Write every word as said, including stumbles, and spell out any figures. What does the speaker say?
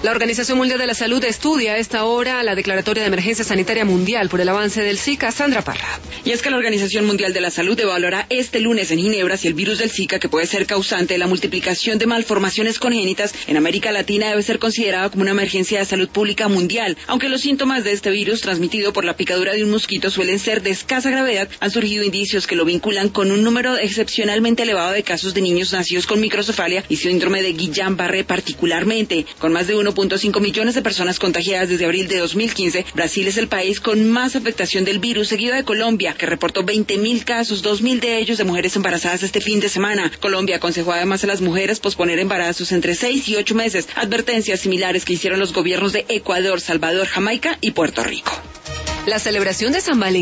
La Organización Mundial de la Salud estudia a esta hora la declaratoria de emergencia sanitaria mundial por el avance del Zika. Sandra Parra. Y es que la Organización Mundial de la Salud evaluará este lunes en Ginebra si el virus del Zika, que puede ser causante de la multiplicación de malformaciones congénitas en América Latina, debe ser considerado como una emergencia de salud pública mundial. Aunque los síntomas de este virus transmitido por la picadura de un mosquito suelen ser de escasa gravedad, han surgido indicios que lo vinculan con un número excepcionalmente elevado de casos de niños nacidos con microcefalia y síndrome de Guillain-Barré particularmente. Con más de uno punto cinco millones de personas contagiadas desde abril de dos mil quince, Brasil es el país con más afectación del virus, seguido de Colombia, que reportó veinte mil casos, dos mil de ellos de mujeres embarazadas este fin de semana. Colombia aconsejó además a las mujeres posponer embarazos entre seis y ocho meses, advertencias similares que hicieron los gobiernos de Ecuador, Salvador, Jamaica y Puerto Rico. La celebración de San Valentín